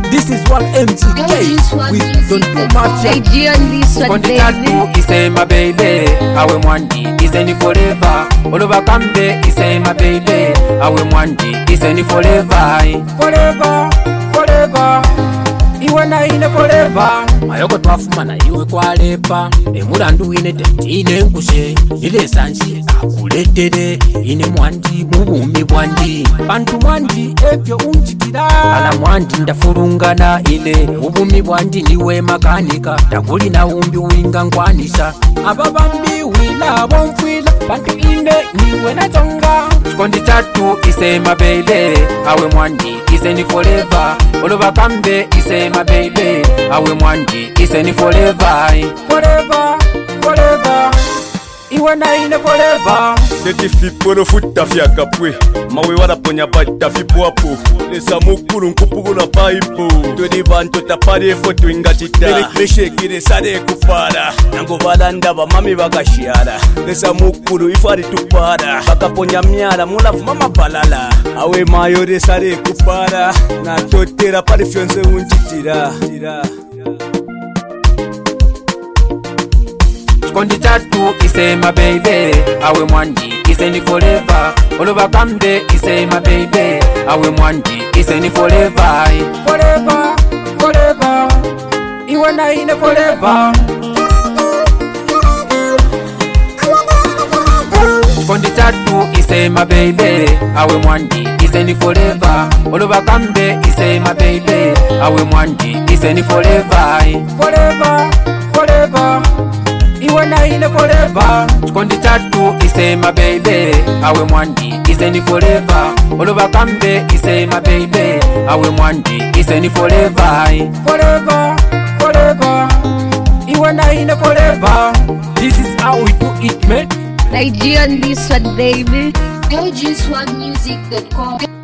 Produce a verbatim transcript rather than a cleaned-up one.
This is one M G K. We don't do much. Nigerian this one Kondi baby. tatu ise my baby, awe mwandi ise ni forever. Oloba kambe ise my baby, awe mwandi ise ni forever. Forever, forever. Iwe na ine forever. Mayoko twafuma na iwe kwa lepa. Emulandu ine tetine nkushe. Ile sanji akuletere. Ine mwandi mubumi bwandi. Bantu mwandi ebyo unchikira. Ala mwandi ndafurungana ile. Mubumi bwandi niwe makanika. Takuli na umbi winga ngwanisha. Ababambi wila bonfwila. Bantu ine niwe na tonga. Kondi tatu ise my baby, awe mwandi ise ni forever. Oloba kambe ise my baby, awe mwandi ise ni forever. Forever, forever. Iwe na ine forever. Deti fiporo futa fya kapwe. Mawe wala ponya bata fipuapo. Lesa mukuru nkupugu na paipo. Todi banto tapare foto ingachita. Meshe kire sade kupara. Nango valanda ba mami bakashiara. Lesa mukuru ifari tupara. Baka ponya miara mulafu mama balala. Awe mayore sade kupara. Na totera pari fyonze unchitira. Kondi tatu ise my baby, awe mwandi ise ni forever. Oloba kambe ise my baby, awe mwandi ise ni forever. Forever, forever. Iwe na ine forever. Kondi tatu ise my baby, awe mwandi ise ni forever. Oloba kambe ise my baby, awe mwandi ise ni forever. Forever, forever. Iwe na ine forever. Kondi tatu ise my baby, awe mwandi ise ni forever. Oloba kambe ise my baby, awe mwandi ise ni forever. Forever, forever. Iwe na ine forever. This is how we do it, man. Nigerian this one baby. L G swag music dot com